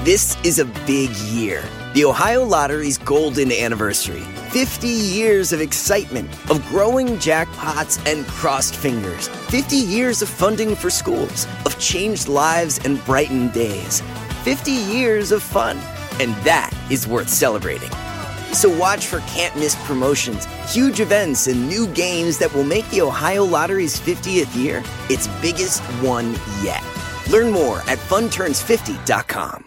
This is a big year. The Ohio Lottery's golden anniversary. 50 years of excitement, of growing jackpots and crossed fingers. 50 years of funding for schools, of changed lives and brightened days. 50 years of fun. And that is worth celebrating. So watch for can't-miss promotions, huge events, and new games that will make the Ohio Lottery's 50th year its biggest one yet. Learn more at funturns50.com.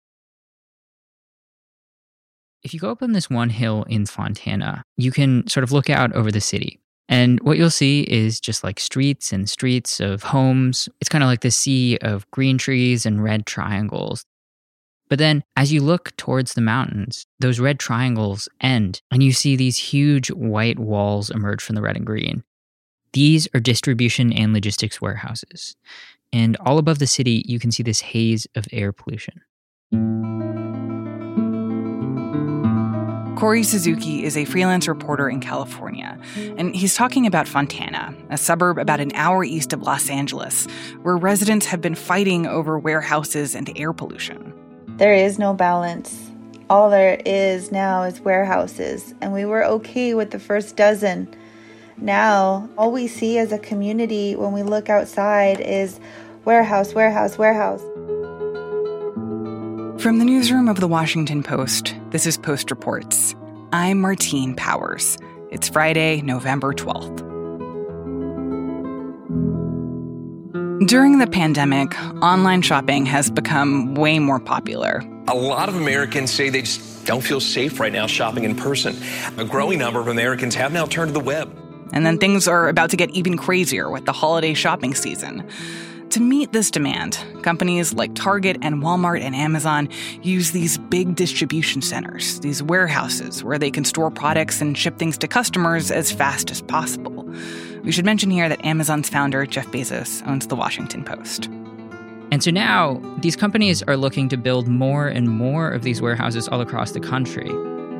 If you go up on this one hill in Fontana, you can sort of look out over the city. And what you'll see is just like streets and streets of homes. It's kind of like the sea of green trees and red triangles. But then as you look towards the mountains, those red triangles end and you see these huge white walls emerge from the red and green. These are distribution and logistics warehouses. And all above the city, you can see this haze of air pollution. Corey Suzuki is a freelance reporter in California, and he's talking about Fontana, a suburb about an hour east of Los Angeles, where residents have been fighting over warehouses and air pollution. There is no balance. All there is now is warehouses, and we were okay with the first dozen. Now, all we see as a community when we look outside is warehouse, warehouse, warehouse. From the newsroom of The Washington Post, this is Post Reports. I'm Martine Powers. It's Friday, November 12th. During the pandemic, online shopping has become way more popular. A lot of Americans say they just don't feel safe right now shopping in person. A growing number of Americans have now turned to the web. And then things are about to get even crazier with the holiday shopping season. To meet this demand, companies like Target and Walmart and Amazon use these big distribution centers, these warehouses where they can store products and ship things to customers as fast as possible. We should mention here that Amazon's founder, Jeff Bezos, owns The Washington Post. And so now, these companies are looking to build more and more of these warehouses all across the country.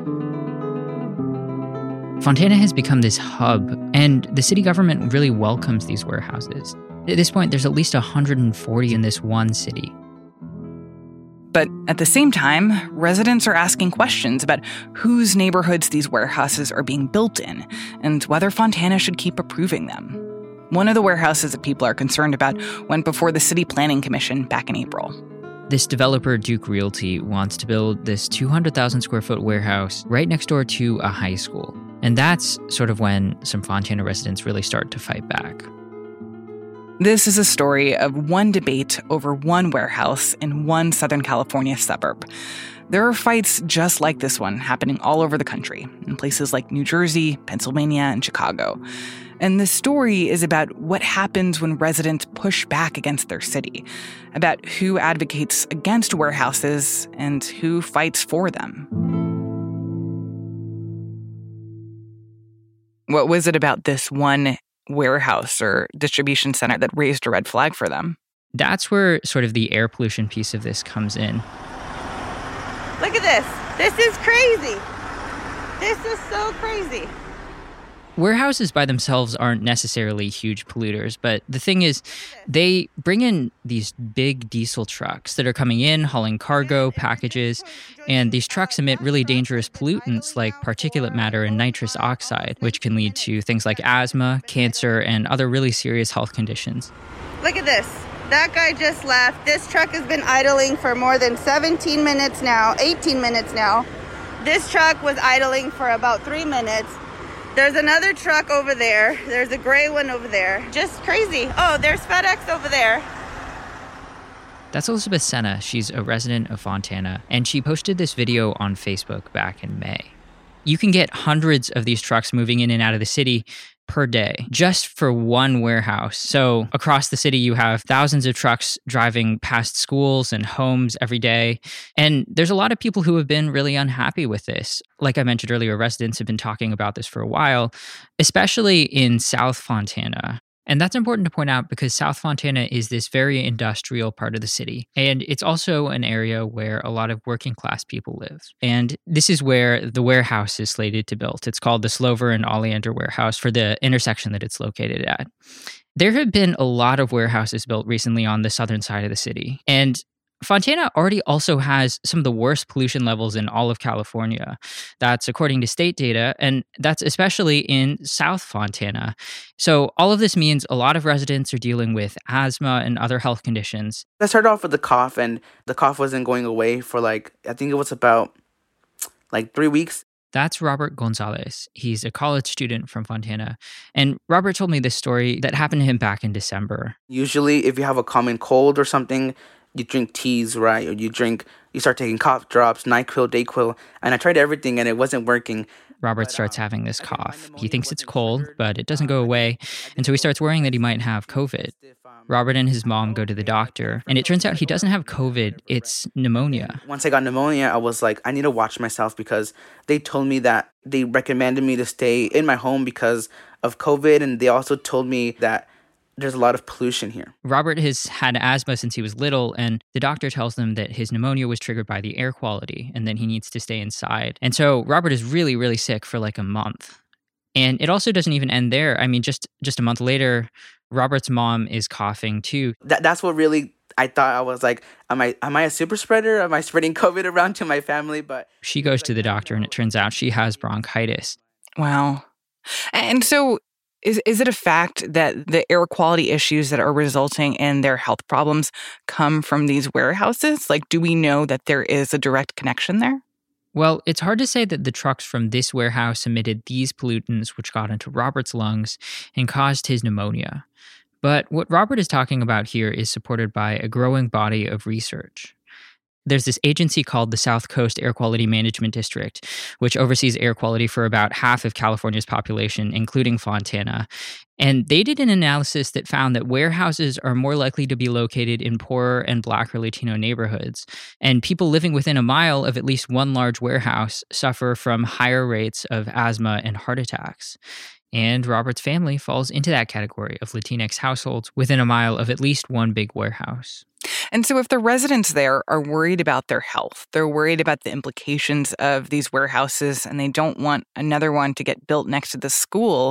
Fontana has become this hub, and the city government really welcomes these warehouses. At this point, there's at least 140 in this one city. But at the same time, residents are asking questions about whose neighborhoods these warehouses are being built in and whether Fontana should keep approving them. One of the warehouses that people are concerned about went before the City Planning Commission back in April. This developer, Duke Realty, wants to build this 200,000 square foot warehouse right next door to a high school. And that's sort of when some Fontana residents really start to fight back. This is a story of one debate over one warehouse in one Southern California suburb. There are fights just like this one happening all over the country, in places like New Jersey, Pennsylvania, and Chicago. And the story is about what happens when residents push back against their city, about who advocates against warehouses and who fights for them. What was it about this one warehouse or distribution center that raised a red flag for them? That's where sort of the air pollution piece of this comes in. Look at this. This is crazy. This is so crazy. Warehouses by themselves aren't necessarily huge polluters, but the thing is, they bring in these big diesel trucks that are coming in, hauling cargo, packages, and these trucks emit really dangerous pollutants like particulate matter and nitrous oxide, which can lead to things like asthma, cancer, and other really serious health conditions. Look at this. That guy just left. This truck has been idling for more than 18 minutes now. This truck was idling for about 3 minutes. There's another truck over there. There's a gray one over there. Just crazy. Oh, there's FedEx over there. That's Elizabeth Senna. She's a resident of Fontana, and she posted this video on Facebook back in May. You can get hundreds of these trucks moving in and out of the city per day, just for one warehouse. So across the city, you have thousands of trucks driving past schools and homes every day. And there's a lot of people who have been really unhappy with this. Like I mentioned earlier, residents have been talking about this for a while, especially in South Fontana. And that's important to point out because South Fontana is this very industrial part of the city. And it's also an area where a lot of working class people live. And this is where the warehouse is slated to build. It's called the Slover and Oleander Warehouse for the intersection that it's located at. There have been a lot of warehouses built recently on the southern side of the city. And Fontana already also has some of the worst pollution levels in all of California. That's according to state data, and that's especially in South Fontana. So all of this means a lot of residents are dealing with asthma and other health conditions. I started off with the cough, and the cough wasn't going away for I think it was about 3 weeks. That's Robert Gonzalez. He's a college student from Fontana. And Robert told me this story that happened to him back in December. Usually, if you have a common cold or something, you drink teas, right? Or you start taking cough drops, NyQuil, Dayquil. And I tried everything and it wasn't working. Robert starts having this cough. He thinks it's cold, but it doesn't go away. And so he starts worrying that he might have COVID. Robert and his mom go to the doctor, and it turns out he doesn't have COVID, it's pneumonia. Once I got pneumonia, I was like, I need to watch myself because they told me that they recommended me to stay in my home because of COVID, and they also told me that there's a lot of pollution here. Robert has had asthma since he was little, and the doctor tells them that his pneumonia was triggered by the air quality, and then he needs to stay inside. And so Robert is really, really sick for a month. And it also doesn't even end there. I mean, just a month later, Robert's mom is coughing too. That's what really I thought. I was like, am I a super spreader? Am I spreading COVID around to my family? But she goes to the doctor, and it turns out she has bronchitis. Wow. And so is it a fact that the air quality issues that are resulting in their health problems come from these warehouses? Do we know that there is a direct connection there? Well, it's hard to say that the trucks from this warehouse emitted these pollutants, which got into Robert's lungs and caused his pneumonia. But what Robert is talking about here is supported by a growing body of research. There's this agency called the South Coast Air Quality Management District, which oversees air quality for about half of California's population, including Fontana. And they did an analysis that found that warehouses are more likely to be located in poorer and Black or Latino neighborhoods. And people living within a mile of at least one large warehouse suffer from higher rates of asthma and heart attacks. And Robert's family falls into that category of Latinx households within a mile of at least one big warehouse. And so if the residents there are worried about their health, they're worried about the implications of these warehouses, and they don't want another one to get built next to the school,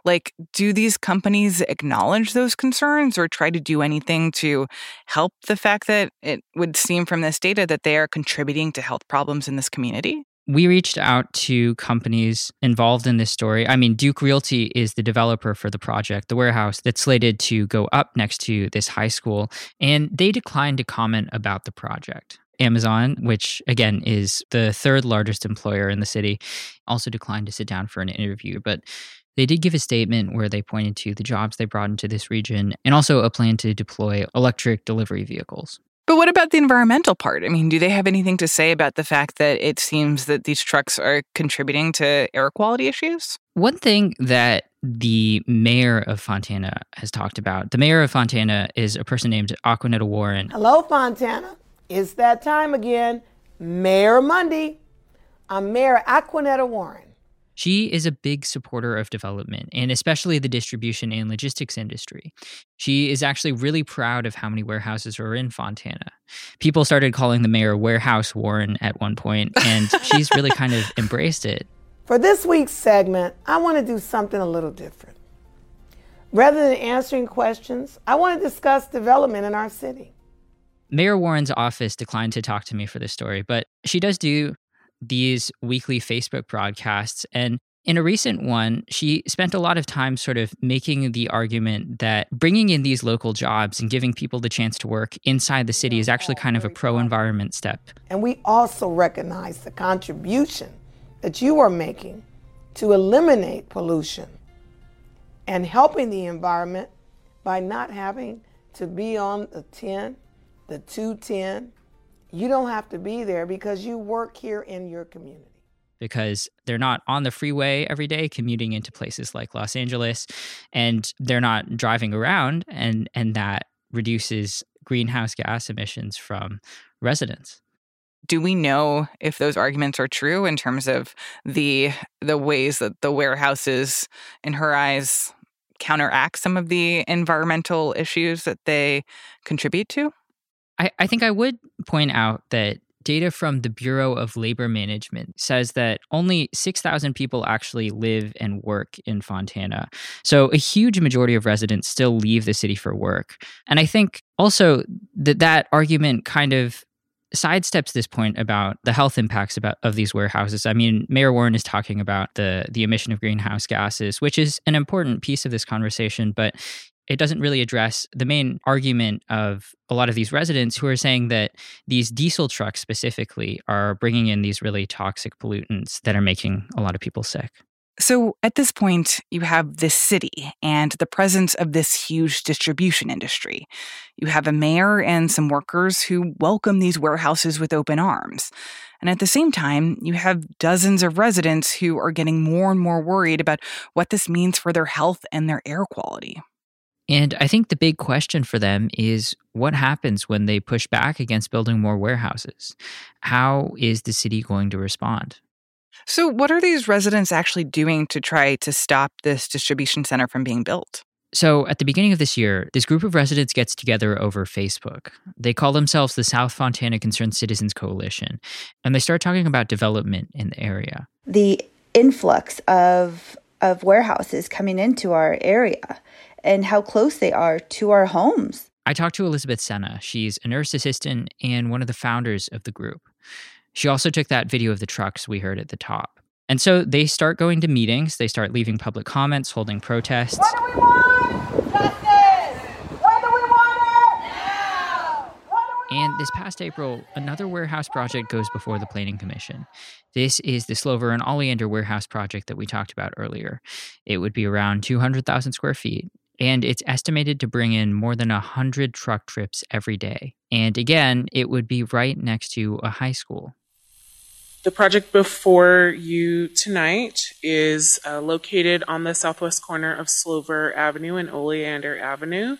do these companies acknowledge those concerns or try to do anything to help the fact that it would seem from this data that they are contributing to health problems in this community? We reached out to companies involved in this story. I mean, Duke Realty is the developer for the project, the warehouse that's slated to go up next to this high school, and they declined to comment about the project. Amazon, which again is the third largest employer in the city, also declined to sit down for an interview, but they did give a statement where they pointed to the jobs they brought into this region and also a plan to deploy electric delivery vehicles. But what about the environmental part? I mean, do they have anything to say about the fact that it seems that these trucks are contributing to air quality issues? One thing that the mayor of Fontana has talked about, the mayor of Fontana is a person named Aquanetta Warren. Hello, Fontana. It's that time again. Mayor Monday. I'm Mayor Aquanetta Warren. She is a big supporter of development, and especially the distribution and logistics industry. She is actually really proud of how many warehouses are in Fontana. People started calling the mayor Warehouse Warren at one point, and she's really kind of embraced it. For this week's segment, I want to do something a little different. Rather than answering questions, I want to discuss development in our city. Mayor Warren's office declined to talk to me for this story, but she does do these weekly Facebook broadcasts. And in a recent one, she spent a lot of time sort of making the argument that bringing in these local jobs and giving people the chance to work inside the city is actually kind of a pro-environment step. And we also recognize the contribution that you are making to eliminate pollution and helping the environment by not having to be on the 10, the 210. You don't have to be there because you work here in your community. Because they're not on the freeway every day commuting into places like Los Angeles, and they're not driving around, and that reduces greenhouse gas emissions from residents. Do we know if those arguments are true in terms of the ways that the warehouses, in her eyes, counteract some of the environmental issues that they contribute to? I think I would point out that data from the Bureau of Labor Management says that only 6,000 people actually live and work in Fontana. So a huge majority of residents still leave the city for work. And I think also that argument kind of sidesteps this point about the health impacts of these warehouses. I mean, Mayor Warren is talking about the emission of greenhouse gases, which is an important piece of this conversation, but it doesn't really address the main argument of a lot of these residents who are saying that these diesel trucks specifically are bringing in these really toxic pollutants that are making a lot of people sick. So at this point, you have this city and the presence of this huge distribution industry. You have a mayor and some workers who welcome these warehouses with open arms. And at the same time, you have dozens of residents who are getting more and more worried about what this means for their health and their air quality. And I think the big question for them is what happens when they push back against building more warehouses? How is the city going to respond? So what are these residents actually doing to try to stop this distribution center from being built? So at the beginning of this year, this group of residents gets together over Facebook. They call themselves the South Fontana Concerned Citizens Coalition, and they start talking about development in the area. The influx of warehouses coming into our area and how close they are to our homes. I talked to Elizabeth Senna. She's a nurse assistant and one of the founders of the group. She also took that video of the trucks we heard at the top. And so they start going to meetings. They start leaving public comments, holding protests. What do we want? Justice! When do we want it? Now! And this past April, another warehouse project goes before the Planning Commission. This is the Slover and Oleander warehouse project that we talked about earlier. It would be around 200,000 square feet. And it's estimated to bring in more than 100 truck trips every day. And again, it would be right next to a high school. The project before you tonight is located on the southwest corner of Slover Avenue and Oleander Avenue.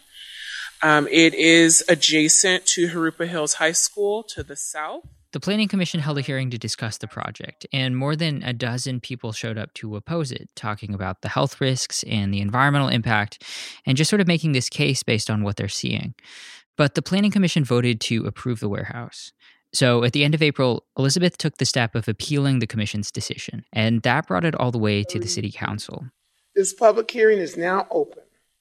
It is adjacent to Jurupa Hills High School to the south. The Planning Commission held a hearing to discuss the project, and more than a dozen people showed up to oppose it, talking about the health risks and the environmental impact, and just sort of making this case based on what they're seeing. But the Planning Commission voted to approve the warehouse. So at the end of April, Elizabeth took the step of appealing the commission's decision, and that brought it all the way to the city council. This public hearing is now open.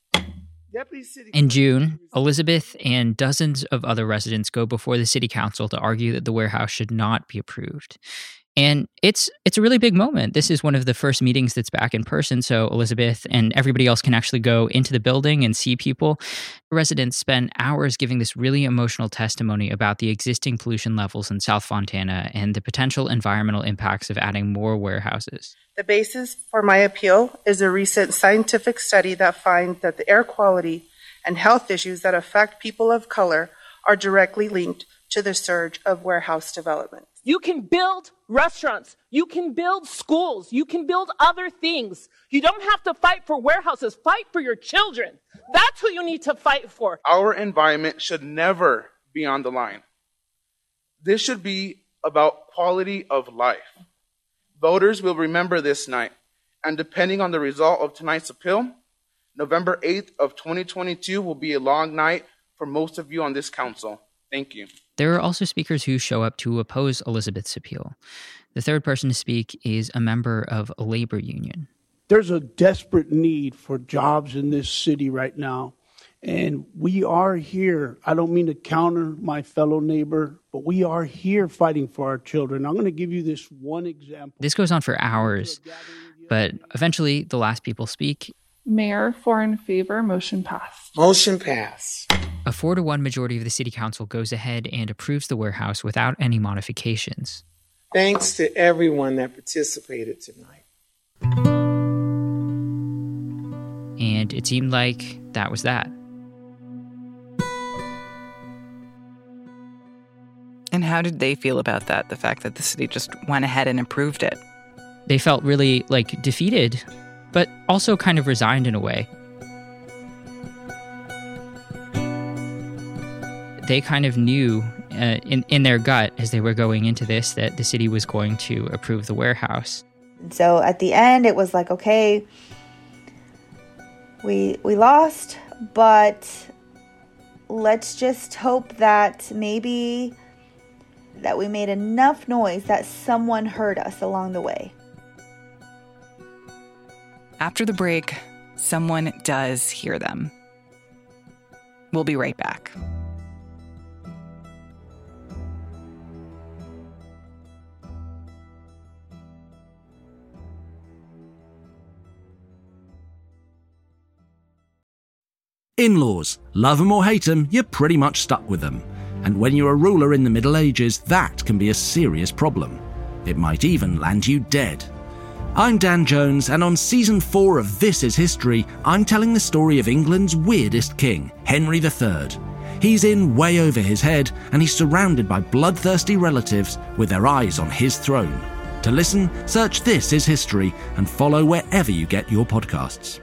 In June, Elizabeth and dozens of other residents go before the city council to argue that the warehouse should not be approved. And it's a really big moment. This is one of the first meetings that's back in person, so Elizabeth and everybody else can actually go into the building and see people. Residents spend hours giving this really emotional testimony about the existing pollution levels in South Fontana and the potential environmental impacts of adding more warehouses. The basis for my appeal is a recent scientific study that finds that the air quality and health issues that affect people of color are directly linked to the surge of warehouse development. You can build restaurants. You can build schools. You can build other things. You don't have to fight for warehouses. Fight for your children. That's who you need to fight for. Our environment should never be on the line. This should be about quality of life. Voters will remember this night, and depending on the result of tonight's appeal, November 8th of 2022 will be a long night for most of you on this council. Thank you. There are also speakers who show up to oppose Elizabeth's appeal. The third person to speak is a member of a labor union. There's a desperate need for jobs in this city right now. And we are here. I don't mean to counter my fellow neighbor, but we are here fighting for our children. I'm going to give you this one example. This goes on for hours, but eventually the last people speak. Mayor, for in favor, motion passed. Motion passed. A 4-1 majority of the city council goes ahead and approves the warehouse without any modifications. Thanks to everyone that participated tonight. And it seemed like that was that. And how did they feel about that, the fact that the city just went ahead and approved it? They felt really, defeated, but also kind of resigned in a way. They kind of knew in their gut as they were going into this that the city was going to approve the warehouse. So at the end, it was like, okay, we lost, but let's just hope that maybe that we made enough noise that someone heard us along the way. After the break, someone does hear them. We'll be right back. In-laws, love them or hate them, you're pretty much stuck with them. And when you're a ruler in the Middle Ages, that can be a serious problem. It might even land you dead. I'm Dan Jones, and on Season 4 of This Is History, I'm telling the story of England's weirdest king, Henry III. He's in way over his head, and he's surrounded by bloodthirsty relatives with their eyes on his throne. To listen, search This Is History and follow wherever you get your podcasts.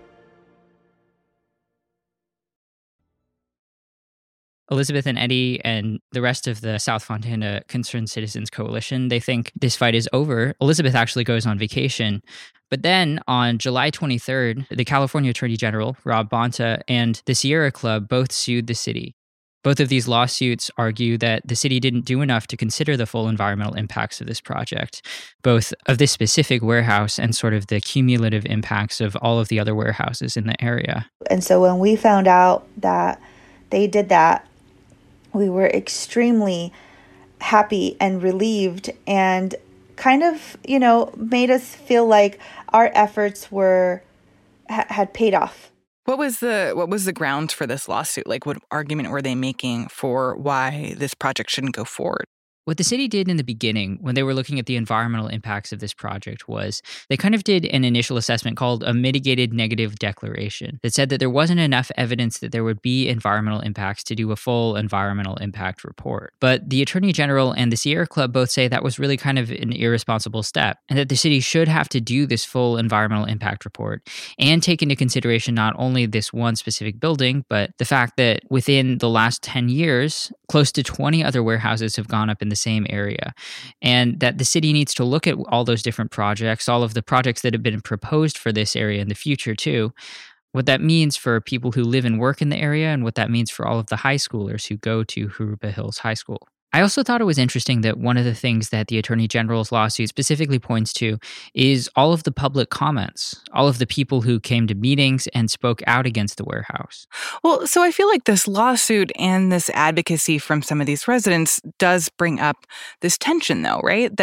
Elizabeth and Eddie and the rest of the South Fontana Concerned Citizens Coalition, they think this fight is over. Elizabeth actually goes on vacation. But then on July 23rd, the California Attorney General, Rob Bonta, and the Sierra Club both sued the city. Both of these lawsuits argue that the city didn't do enough to consider the full environmental impacts of this project, both of this specific warehouse and sort of the cumulative impacts of all of the other warehouses in the area. And so when we found out that they did that, we were extremely happy and relieved and kind of, made us feel like our efforts had paid off. What was the grounds for this lawsuit? Like, what argument were they making for why this project shouldn't go forward? What the city did in the beginning, when they were looking at the environmental impacts of this project, was they kind of did an initial assessment called a mitigated negative declaration that said that there wasn't enough evidence that there would be environmental impacts to do a full environmental impact report. But the Attorney General and the Sierra Club both say that was really kind of an irresponsible step, and that the city should have to do this full environmental impact report and take into consideration not only this one specific building, but the fact that within the last 10 years, close to 20 other warehouses have gone up in the same area, and that the city needs to look at all those different projects, all of the projects that have been proposed for this area in the future too, what that means for people who live and work in the area, and what that means for all of the high schoolers who go to Jurupa Hills High School. I also thought it was interesting that one of the things that the Attorney General's lawsuit specifically points to is all of the public comments, all of the people who came to meetings and spoke out against the warehouse. Well, so I feel like this lawsuit and this advocacy from some of these residents does bring up this tension, though, right?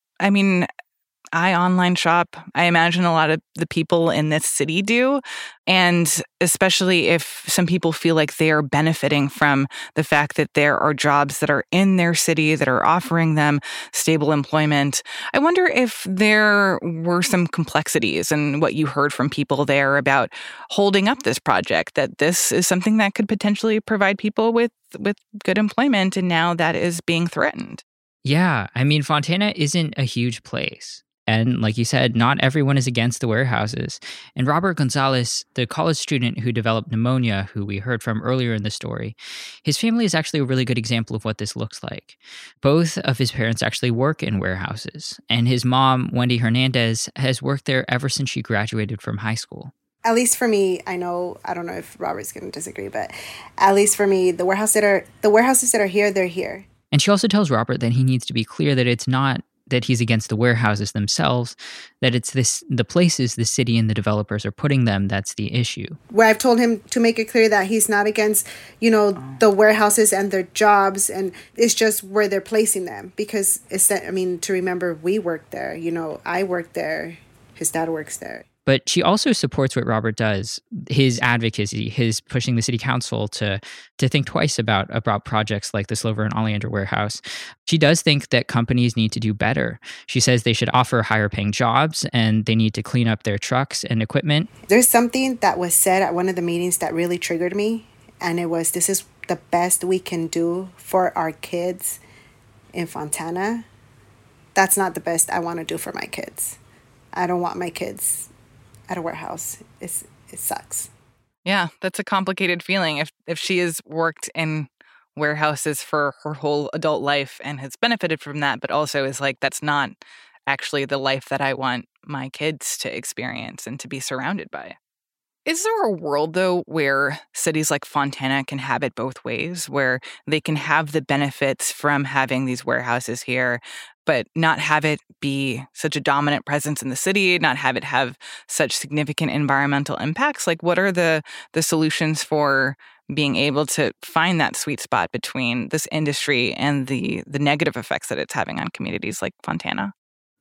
I online shop. I imagine a lot of the people in this city do. And especially if some people feel like they are benefiting from the fact that there are jobs that are in their city that are offering them stable employment. I wonder if there were some complexities in what you heard from people there about holding up this project, that this is something that could potentially provide people with good employment, and now that is being threatened. Yeah, Fontana isn't a huge place. And like you said, not everyone is against the warehouses. And Robert Gonzalez, the college student who developed pneumonia, who we heard from earlier in the story, his family is actually a really good example of what this looks like. Both of his parents actually work in warehouses. And his mom, Wendy Hernandez, has worked there ever since she graduated from high school. At least for me, I don't know if Robert's going to disagree, but at least for me, the warehouses that are here, they're here. And she also tells Robert that he needs to be clear that it's not that he's against the warehouses themselves, that it's the places the city and the developers are putting them that's the issue. Where I've told him to make it clear that he's not against, the warehouses and their jobs, and it's just where they're placing them. Because to remember, we worked there, I worked there, his dad works there. But she also supports what Robert does, his advocacy, his pushing the city council to think twice about projects like the Slover and Oleander warehouse. She does think that companies need to do better. She says they should offer higher paying jobs and they need to clean up their trucks and equipment. There's something that was said at one of the meetings that really triggered me, and it was, this is the best we can do for our kids in Fontana. That's not the best I want to do for my kids. I don't want my kids at a warehouse. It sucks. Yeah, that's a complicated feeling. If she has worked in warehouses for her whole adult life and has benefited from that, but also is like, that's not actually the life that I want my kids to experience and to be surrounded by. Is there a world, though, where cities like Fontana can have it both ways, where they can have the benefits from having these warehouses here, but not have it be such a dominant presence in the city, not have it have such significant environmental impacts? Like, what are the solutions for being able to find that sweet spot between this industry and the negative effects that it's having on communities like Fontana?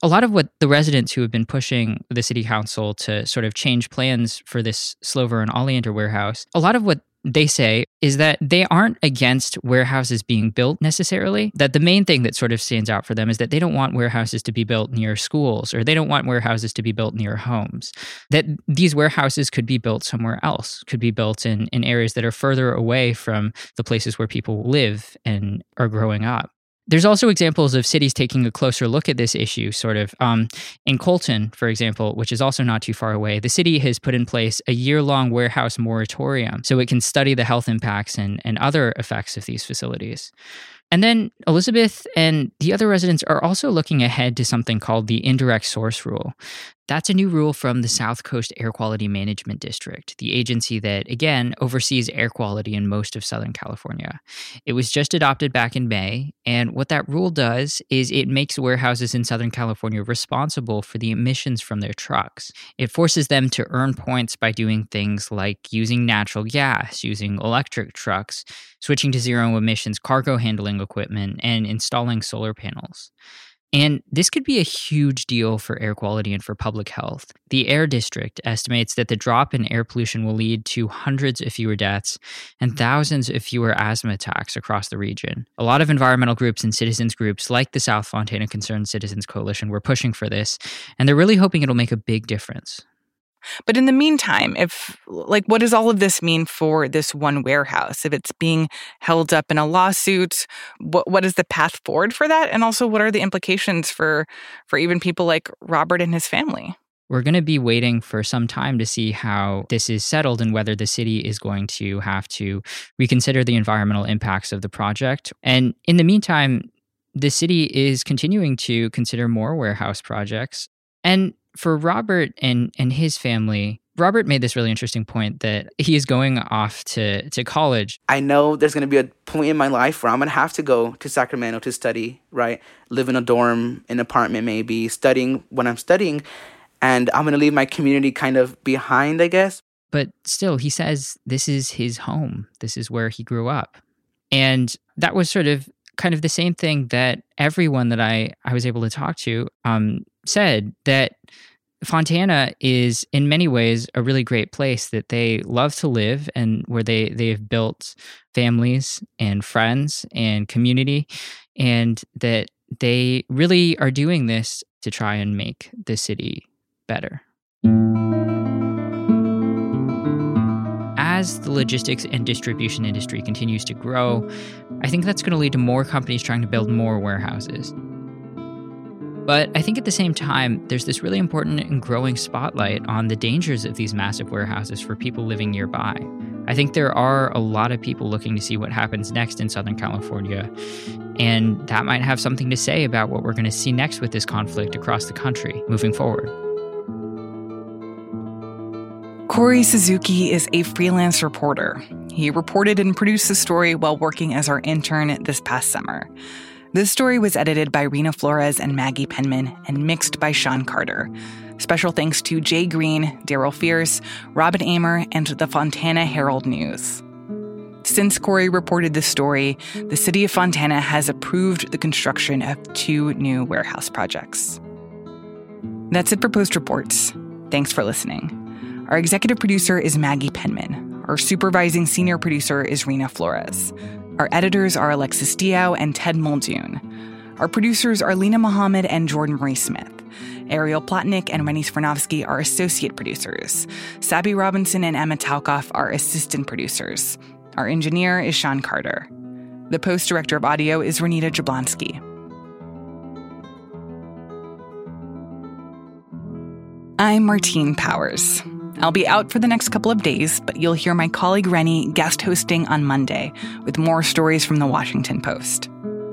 a lot of what the residents who have been pushing the city council to sort of change plans for this Slover and Oleander warehouse, a lot of what they say is that they aren't against warehouses being built necessarily, that the main thing that sort of stands out for them is that they don't want warehouses to be built near schools, or they don't want warehouses to be built near homes, that these warehouses could be built somewhere else, could be built in areas that are further away from the places where people live and are growing up. There's also examples of cities taking a closer look at this issue, sort of. In Colton, for example, which is also not too far away, the city has put in place a year-long warehouse moratorium so it can study the health impacts and other effects of these facilities. And then Elizabeth and the other residents are also looking ahead to something called the indirect source rule. That's a new rule from the South Coast Air Quality Management District, the agency that, again, oversees air quality in most of Southern California. It was just adopted back in May, and what that rule does is it makes warehouses in Southern California responsible for the emissions from their trucks. It forces them to earn points by doing things like using natural gas, using electric trucks, switching to zero emissions cargo handling equipment, and installing solar panels. And this could be a huge deal for air quality and for public health. The Air District estimates that the drop in air pollution will lead to hundreds of fewer deaths and thousands of fewer asthma attacks across the region. A lot of environmental groups and citizens groups like the South Fontana Concerned Citizens Coalition were pushing for this, and they're really hoping it'll make a big difference. But in the meantime, what does all of this mean for this one warehouse? If it's being held up in a lawsuit, what is the path forward for that? And also, what are the implications for even people like Robert and his family? We're going to be waiting for some time to see how this is settled and whether the city is going to have to reconsider the environmental impacts of the project. And in the meantime, the city is continuing to consider more warehouse projects. And for Robert and his family, Robert made this really interesting point that he is going off to college. I know there's going to be a point in my life where I'm going to have to go to Sacramento to study, right? Live in a dorm, an apartment maybe, studying when I'm studying. And I'm going to leave my community kind of behind, I guess. But still, he says this is his home. This is where he grew up. And that was sort of kind of the same thing that everyone that I was able to talk to said, that Fontana is in many ways a really great place that they love to live and where they've built families and friends and community, and that they really are doing this to try and make the city better. As the logistics and distribution industry continues to grow, I think that's going to lead to more companies trying to build more warehouses. But I think at the same time, there's this really important and growing spotlight on the dangers of these massive warehouses for people living nearby. I think there are a lot of people looking to see what happens next in Southern California, and that might have something to say about what we're going to see next with this conflict across the country moving forward. Corey Suzuki is a freelance reporter. He reported and produced the story while working as our intern this past summer. This story was edited by Rena Flores and Maggie Penman and mixed by Sean Carter. Special thanks to Jay Green, Daryl Fierce, Robin Amer, and the Fontana Herald News. Since Corey reported this story, the city of Fontana has approved the construction of 2 new warehouse projects. That's it for Post Reports. Thanks for listening. Our executive producer is Maggie Penman. Our supervising senior producer is Rena Flores. Our editors are Alexis Diao and Ted Muldoon. Our producers are Lena Mohammed and Jordan Marie Smith. Ariel Plotnick and Rennie Sfornovsky are associate producers. Sabby Robinson and Emma Talkoff are assistant producers. Our engineer is Sean Carter. The Post director of audio is Renita Jablonski. I'm Martine Powers. I'll be out for the next couple of days, but you'll hear my colleague Rennie guest hosting on Monday with more stories from the Washington Post.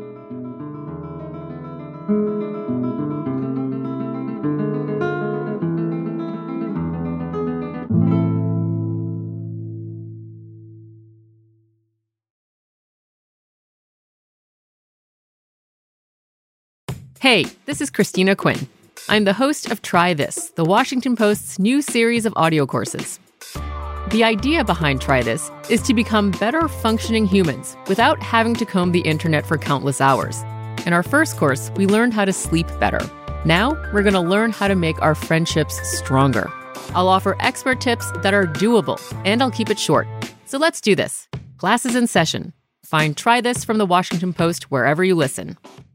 Hey, this is Christina Quinn. I'm the host of Try This, the Washington Post's new series of audio courses. The idea behind Try This is to become better functioning humans without having to comb the internet for countless hours. In our first course, we learned how to sleep better. Now, we're going to learn how to make our friendships stronger. I'll offer expert tips that are doable, and I'll keep it short. So let's do this. Class is in session. Find Try This from the Washington Post wherever you listen.